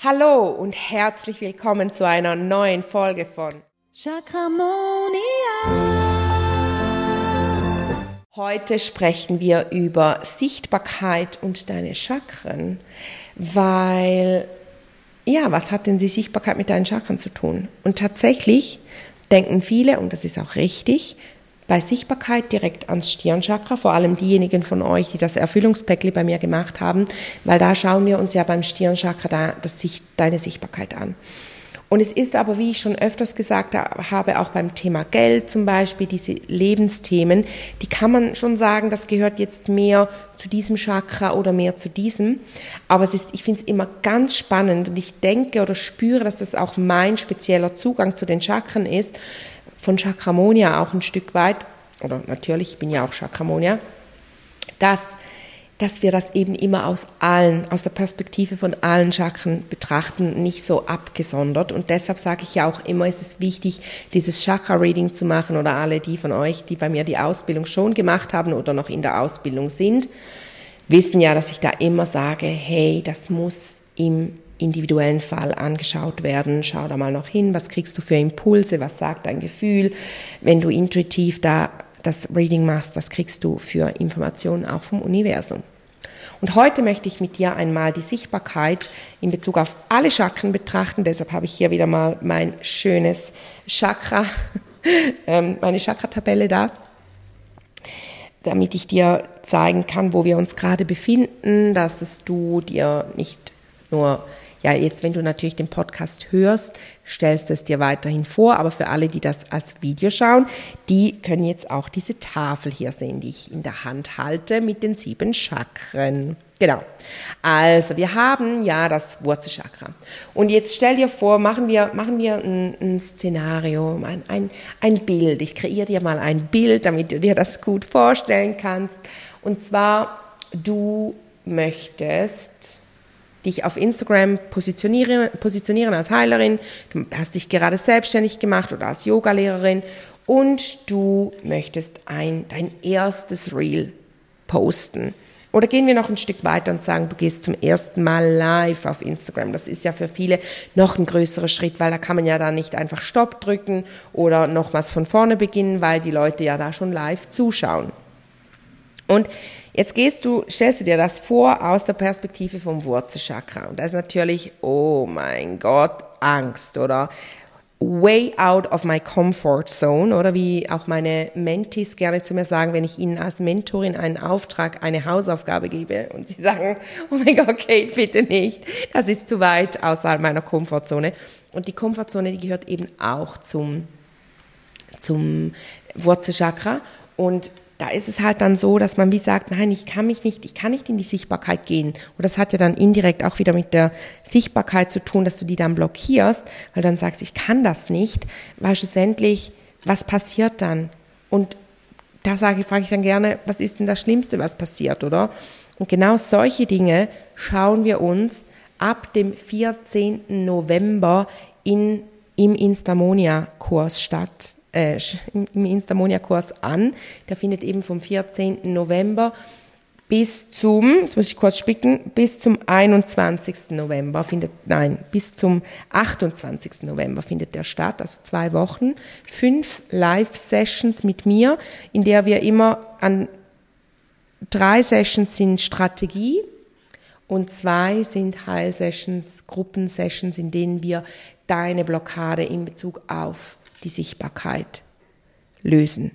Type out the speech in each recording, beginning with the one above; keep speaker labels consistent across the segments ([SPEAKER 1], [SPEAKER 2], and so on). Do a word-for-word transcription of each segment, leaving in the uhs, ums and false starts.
[SPEAKER 1] Hallo und herzlich willkommen zu einer neuen Folge von
[SPEAKER 2] Chakramonia.
[SPEAKER 1] Heute sprechen wir über Sichtbarkeit und deine Chakren, weil, ja, was hat denn die Sichtbarkeit mit deinen Chakren zu tun? Und tatsächlich denken viele, und das ist auch richtig, bei Sichtbarkeit direkt ans Stirnchakra, vor allem diejenigen von euch, die das Erfüllungspäckli bei mir gemacht haben, weil da schauen wir uns ja beim Stirnchakra da, das Sicht, deine Sichtbarkeit an. Und es ist aber, wie ich schon öfters gesagt habe, auch beim Thema Geld zum Beispiel, diese Lebensthemen, die kann man schon sagen, das gehört jetzt mehr zu diesem Chakra oder mehr zu diesem. Aber es ist, ich finde es immer ganz spannend und ich denke oder spüre, dass das auch mein spezieller Zugang zu den Chakren ist, von Chakramonia auch ein Stück weit, oder natürlich, ich bin ja auch Chakramonia, dass, dass wir das eben immer aus allen, aus der Perspektive von allen Chakren betrachten, nicht so abgesondert. Und deshalb sage ich ja auch immer, ist es wichtig, dieses Chakra-Reading zu machen, oder alle die von euch, die bei mir die Ausbildung schon gemacht haben oder noch in der Ausbildung sind, wissen ja, dass ich da immer sage, hey, das muss im individuellen Fall angeschaut werden. Schau da mal noch hin, was kriegst du für Impulse, was sagt dein Gefühl, wenn du intuitiv da das Reading machst, was kriegst du für Informationen auch vom Universum. Und heute möchte ich mit dir einmal die Sichtbarkeit in Bezug auf alle Chakren betrachten, deshalb habe ich hier wieder mal mein schönes Chakra, meine Chakra-Tabelle da, damit ich dir zeigen kann, wo wir uns gerade befinden, dass es du dir nicht nur, ja, jetzt, wenn du natürlich den Podcast hörst, stellst du es dir weiterhin vor, aber für alle, die das als Video schauen, die können jetzt auch diese Tafel hier sehen, die ich in der Hand halte mit den sieben Chakren. Genau. Also, wir haben ja das Wurzelchakra. Und jetzt stell dir vor, machen wir, machen wir ein, ein Szenario, ein, ein, ein Bild. Ich kreiere dir mal ein Bild, damit du dir das gut vorstellen kannst. Und zwar, du möchtest dich auf Instagram positionieren, positionieren als Heilerin, du hast dich gerade selbstständig gemacht oder als Yogalehrerin und du möchtest ein, dein erstes Reel posten. Oder gehen wir noch ein Stück weiter und sagen, du gehst zum ersten Mal live auf Instagram. Das ist ja für viele noch ein größerer Schritt, weil da kann man ja dann nicht einfach Stopp drücken oder nochmals von vorne beginnen, weil die Leute ja da schon live zuschauen. Und jetzt gehst du, stellst du dir das vor aus der Perspektive vom Wurzelchakra. Und da ist natürlich, oh mein Gott, Angst oder way out of my comfort zone, oder wie auch meine Mentees gerne zu mir sagen, wenn ich ihnen als Mentorin einen Auftrag, eine Hausaufgabe gebe und sie sagen, oh mein Gott, Kate, bitte nicht, das ist zu weit außerhalb meiner Komfortzone. Und die Komfortzone, die gehört eben auch zum, zum Wurzelchakra. Und da ist es halt dann so, dass man wie sagt, nein, ich kann mich nicht, ich kann nicht in die Sichtbarkeit gehen. Und das hat ja dann indirekt auch wieder mit der Sichtbarkeit zu tun, dass du die dann blockierst, weil dann sagst, ich kann das nicht, weil schlussendlich, was passiert dann? Und da sage ich, frage ich dann gerne, was ist denn das Schlimmste, was passiert, oder? Und genau solche Dinge schauen wir uns ab dem vierzehnten November in, im Instamonia-Kurs statt. Äh, im Instamonia-Kurs an. Der findet eben vom vierzehnten November bis zum, jetzt muss ich kurz spicken, bis zum einundzwanzigsten November findet, nein, bis zum achtundzwanzigsten November findet der statt, also zwei Wochen, fünf Live-Sessions mit mir, in der wir immer an drei Sessions sind Strategie und zwei sind Heil-Sessions, Gruppensessions, in denen wir deine Blockade in Bezug auf die Sichtbarkeit lösen.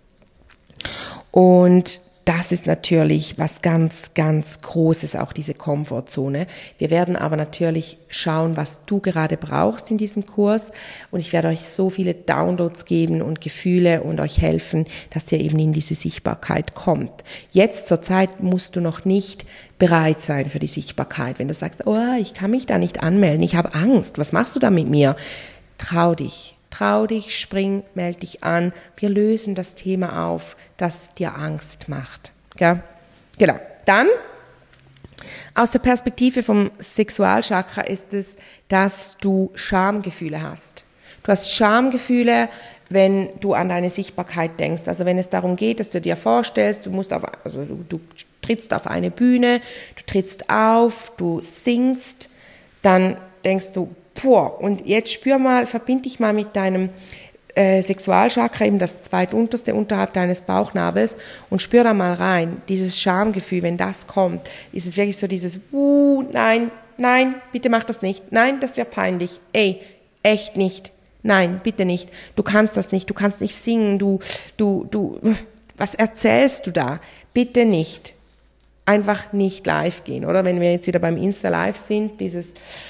[SPEAKER 1] Und das ist natürlich was ganz, ganz Großes, auch diese Komfortzone. Wir werden aber natürlich schauen, was du gerade brauchst in diesem Kurs. Und ich werde euch so viele Downloads geben und Gefühle und euch helfen, dass ihr eben in diese Sichtbarkeit kommt. Jetzt zur Zeit musst du noch nicht bereit sein für die Sichtbarkeit. Wenn du sagst, oh, ich kann mich da nicht anmelden, ich habe Angst, was machst du da mit mir? Trau dich. Trau dich, spring, meld dich an. Wir lösen das Thema auf, das dir Angst macht. Ja? Genau. Dann, aus der Perspektive vom Sexualchakra ist es, dass du Schamgefühle hast. Du hast Schamgefühle, wenn du an deine Sichtbarkeit denkst. Also wenn es darum geht, dass du dir vorstellst, du musst auf, also du, du trittst auf eine Bühne, du trittst auf, du singst, dann denkst du, boah, und jetzt spür mal, verbind dich mal mit deinem äh, Sexualchakra, eben das zweitunterste unterhalb deines Bauchnabels und spür da mal rein, dieses Schamgefühl, wenn das kommt, ist es wirklich so dieses, uh, nein, nein, bitte mach das nicht, nein, das wäre peinlich, ey, echt nicht, nein, bitte nicht, du kannst das nicht, du kannst nicht singen, du, du, du, was erzählst du da, bitte nicht. Einfach nicht live gehen, oder? Wenn wir jetzt wieder beim Insta-Live sind, dieses,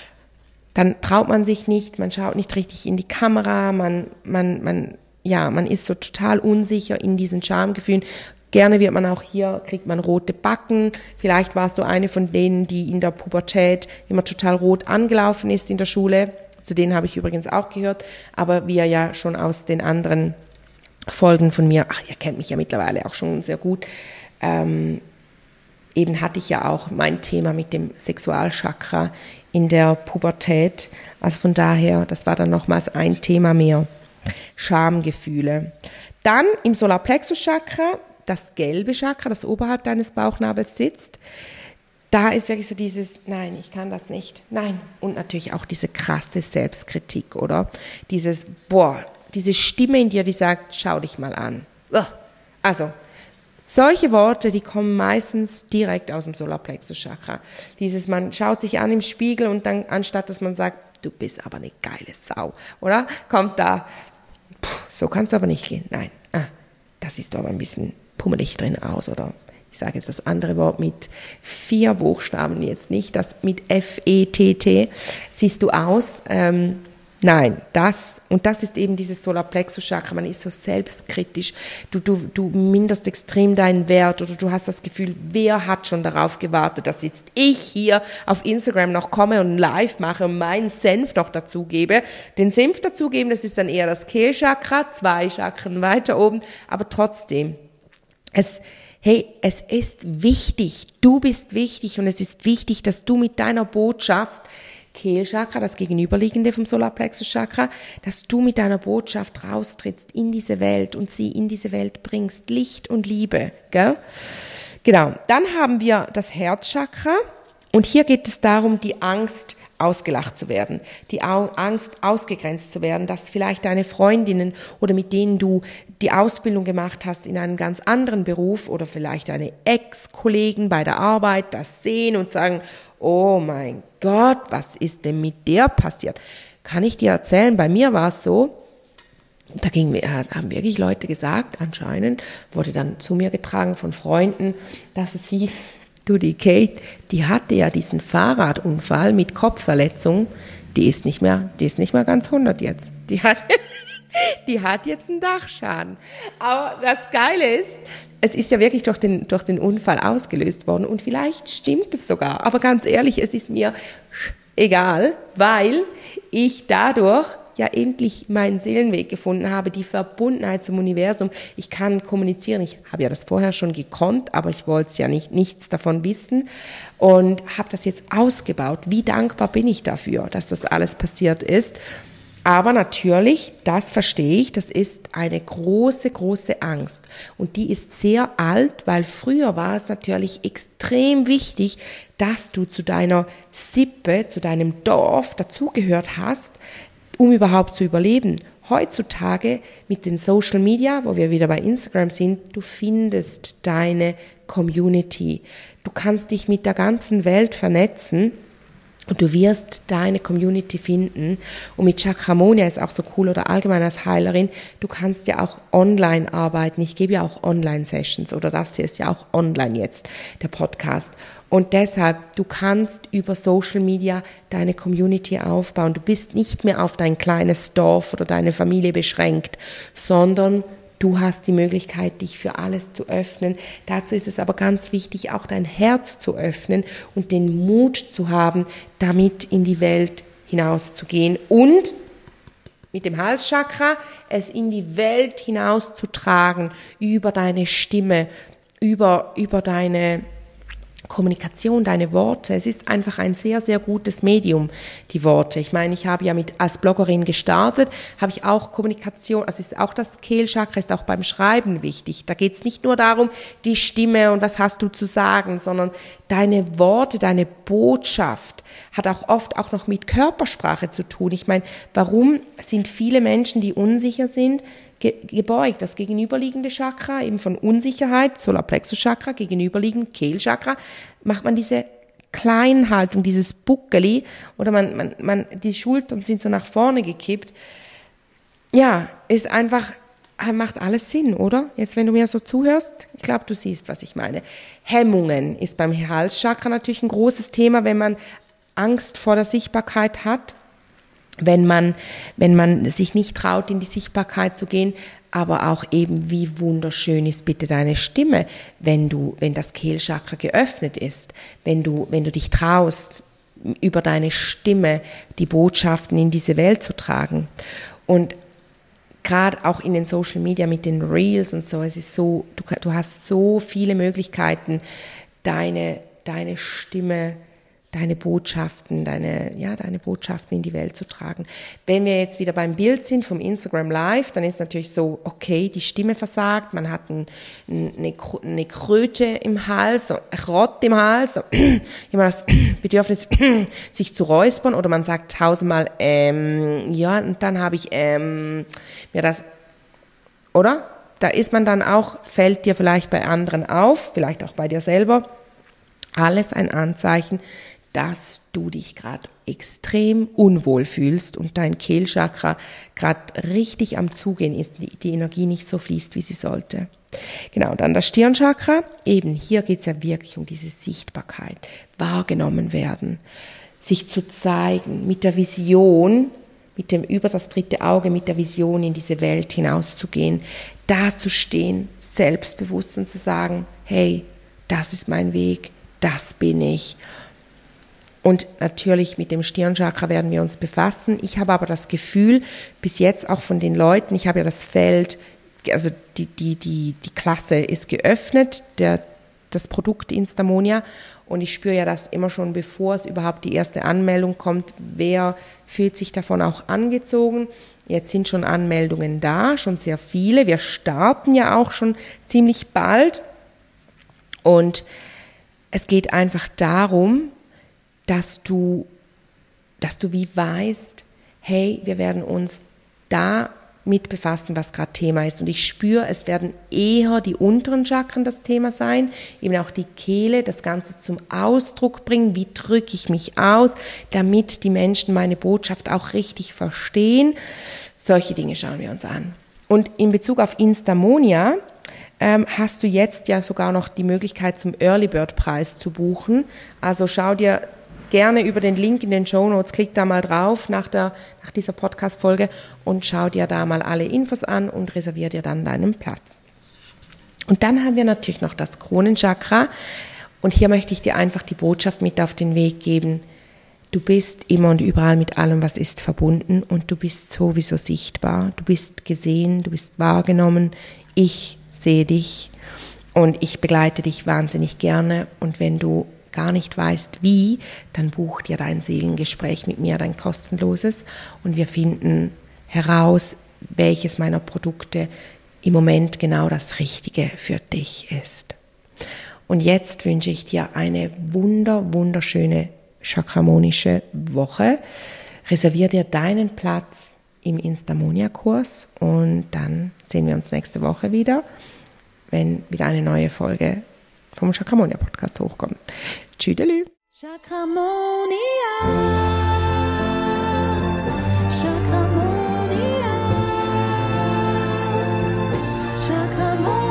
[SPEAKER 1] dann traut man sich nicht, man schaut nicht richtig in die Kamera, man, man, man, ja, man ist so total unsicher in diesen Schamgefühlen. Gerne wird man auch hier, kriegt man rote Backen. Vielleicht warst du eine von denen, die in der Pubertät immer total rot angelaufen ist in der Schule. Zu denen habe ich übrigens auch gehört, aber wie ihr ja schon aus den anderen Folgen von mir, ach, ihr kennt mich ja mittlerweile auch schon sehr gut, ähm, eben hatte ich ja auch mein Thema mit dem Sexualchakra in der Pubertät. Also von daher, das war dann nochmals ein Thema mehr. Schamgefühle. Dann im Solarplexus-Chakra, das gelbe Chakra, das oberhalb deines Bauchnabels sitzt. Da ist wirklich so dieses, nein, ich kann das nicht, nein. Und natürlich auch diese krasse Selbstkritik, oder? Dieses, boah, diese Stimme in dir, die sagt, schau dich mal an. Also, solche Worte, die kommen meistens direkt aus dem Solarplexus-Chakra. Dieses, man schaut sich an im Spiegel und dann, anstatt dass man sagt, du bist aber eine geile Sau, oder? Kommt da, so kannst du aber nicht gehen. Nein, ah, das siehst du aber ein bisschen pummelig drin aus, oder? Ich sage jetzt das andere Wort mit vier Buchstaben, jetzt nicht das mit F E T T, siehst du aus, ähm, nein, das, und das ist eben dieses Solarplexus-Chakra, man ist so selbstkritisch, du, du, du minderst extrem deinen Wert oder du hast das Gefühl, wer hat schon darauf gewartet, dass jetzt ich hier auf Instagram noch komme und live mache und meinen Senf noch dazugebe. Den Senf dazugeben, das ist dann eher das Kehlchakra, zwei Chakren weiter oben, aber trotzdem, es, hey, es ist wichtig, du bist wichtig und es ist wichtig, dass du mit deiner Botschaft Kehlchakra, das Gegenüberliegende vom Solarplexus-Chakra, dass du mit deiner Botschaft raustrittst in diese Welt und sie in diese Welt bringst. Licht und Liebe, gell? Genau. Dann haben wir das Herzchakra und hier geht es darum, die Angst ausgelacht zu werden, die Angst ausgegrenzt zu werden, dass vielleicht deine Freundinnen oder mit denen du die Ausbildung gemacht hast in einem ganz anderen Beruf oder vielleicht deine Ex-Kollegen bei der Arbeit das sehen und sagen, oh mein Gott, was ist denn mit der passiert? Kann ich dir erzählen, bei mir war es so, da ging mir, haben wirklich Leute gesagt, anscheinend wurde dann zu mir getragen von Freunden, dass es hieß, du, die Kate, die hatte ja diesen Fahrradunfall mit Kopfverletzung, die ist nicht mehr, die ist nicht mehr ganz hundert jetzt. Die hat, die hat jetzt einen Dachschaden. Aber das Geile ist, es ist ja wirklich durch den, durch den Unfall ausgelöst worden und vielleicht stimmt es sogar. Aber ganz ehrlich, es ist mir egal, weil ich dadurch ja endlich meinen Seelenweg gefunden habe, die Verbundenheit zum Universum. Ich kann kommunizieren, ich habe ja das vorher schon gekonnt, aber ich wollte ja nicht nichts davon wissen und habe das jetzt ausgebaut. Wie dankbar bin ich dafür, dass das alles passiert ist. Aber natürlich, das verstehe ich, das ist eine große, große Angst. Und die ist sehr alt, weil früher war es natürlich extrem wichtig, dass du zu deiner Sippe, zu deinem Dorf dazugehört hast, um überhaupt zu überleben. Heutzutage mit den Social Media, wo wir wieder bei Instagram sind, du findest deine Community. Du kannst dich mit der ganzen Welt vernetzen und du wirst deine Community finden. Und mit Chakramonia ist auch so cool oder allgemein als Heilerin, du kannst ja auch online arbeiten. Ich gebe ja auch Online-Sessions oder das hier ist ja auch online jetzt, der Podcast. Und deshalb, du kannst über Social Media deine Community aufbauen. Du bist nicht mehr auf dein kleines Dorf oder deine Familie beschränkt, sondern du hast die Möglichkeit, dich für alles zu öffnen. Dazu ist es aber ganz wichtig, auch dein Herz zu öffnen und den Mut zu haben, damit in die Welt hinauszugehen und mit dem Halschakra es in die Welt hinauszutragen, über deine Stimme, über, über deine Kommunikation, deine Worte. Es ist einfach ein sehr, sehr gutes Medium, die Worte. Ich meine, ich habe ja mit als Bloggerin gestartet, habe ich auch Kommunikation, also ist auch das Kehlchakra ist auch beim Schreiben wichtig. Da geht es nicht nur darum, die Stimme und was hast du zu sagen, sondern deine Worte, deine Botschaft hat auch oft auch noch mit Körpersprache zu tun. Ich meine, warum sind viele Menschen, die unsicher sind, gebeugt? Das gegenüberliegende Chakra, eben von Unsicherheit, Solarplexus-Chakra, gegenüberliegend Kehlchakra, macht man diese Kleinhaltung, dieses Buckeli, oder man, man, man, die Schultern sind so nach vorne gekippt. Ja, ist einfach, macht alles Sinn, oder? Jetzt, wenn du mir so zuhörst, ich glaube, du siehst, was ich meine. Hemmungen ist beim Halschakra natürlich ein großes Thema, wenn man Angst vor der Sichtbarkeit hat. Wenn man, wenn man sich nicht traut, in die Sichtbarkeit zu gehen, aber auch eben, wie wunderschön ist bitte deine Stimme, wenn du, wenn das Kehlchakra geöffnet ist, wenn du, wenn du dich traust, über deine Stimme die Botschaften in diese Welt zu tragen. Und gerade auch in den Social Media mit den Reels und so, es ist so, du, du hast so viele Möglichkeiten, deine, deine Stimme deine Botschaften, deine, ja, deine Botschaften in die Welt zu tragen. Wenn wir jetzt wieder beim Bild sind vom Instagram Live, dann ist natürlich so, okay, die Stimme versagt, man hat ein, eine, eine Kröte im Hals, so ein Rott im Hals, so, immer das Bedürfnis, sich zu räuspern, oder man sagt tausendmal, ähm, ja, und dann habe ich, ähm, mir das, oder? Da ist man dann auch, fällt dir vielleicht bei anderen auf, vielleicht auch bei dir selber, alles ein Anzeichen, dass du dich gerade extrem unwohl fühlst und dein Kehlchakra gerade richtig am Zugehen ist, die, die Energie nicht so fließt, wie sie sollte. Genau, dann das Stirnchakra, eben hier geht es ja wirklich um diese Sichtbarkeit, wahrgenommen werden, sich zu zeigen, mit der Vision, mit dem über das dritte Auge, mit der Vision in diese Welt hinauszugehen, da zu stehen, selbstbewusst und zu sagen, hey, das ist mein Weg, das bin ich. Und natürlich mit dem Stirnchakra werden wir uns befassen. Ich habe aber das Gefühl, bis jetzt auch von den Leuten, ich habe ja das Feld, also die, die, die, die Klasse ist geöffnet, der, das Produkt Instamonia. Und ich spüre ja das immer schon, bevor es überhaupt die erste Anmeldung kommt, wer fühlt sich davon auch angezogen. Jetzt sind schon Anmeldungen da, schon sehr viele. Wir starten ja auch schon ziemlich bald. Und es geht einfach darum, dass du, dass du wie weißt, hey, wir werden uns da mit befassen, was gerade Thema ist. Und ich spüre, es werden eher die unteren Chakren das Thema sein, eben auch die Kehle, das Ganze zum Ausdruck bringen, wie drücke ich mich aus, damit die Menschen meine Botschaft auch richtig verstehen. Solche Dinge schauen wir uns an. Und in Bezug auf Instamonia ähm, hast du jetzt ja sogar noch die Möglichkeit, zum Early Bird Preis zu buchen. Also schau dir gerne über den Link in den Shownotes, klick da mal drauf nach, der, nach dieser Podcast-Folge und schau dir da mal alle Infos an und reservier dir dann deinen Platz. Und dann haben wir natürlich noch das Kronenchakra. Und hier möchte ich dir einfach die Botschaft mit auf den Weg geben. Du bist immer und überall mit allem, was ist, verbunden, und du bist sowieso sichtbar. Du bist gesehen, du bist wahrgenommen. Ich sehe dich und ich begleite dich wahnsinnig gerne. Und wenn du gar nicht weißt, wie, dann buch dir dein Seelengespräch mit mir, dein kostenloses, und wir finden heraus, welches meiner Produkte im Moment genau das Richtige für dich ist. Und jetzt wünsche ich dir eine wunder, wunderschöne chakramonische Woche. Reservier dir deinen Platz im Instamonia-Kurs und dann sehen wir uns nächste Woche wieder, wenn wieder eine neue Folge vom Chakramonia Podcast hochkommt. Tschüdelü.
[SPEAKER 2] Chakramonia. Chakramonia. Chakramonia.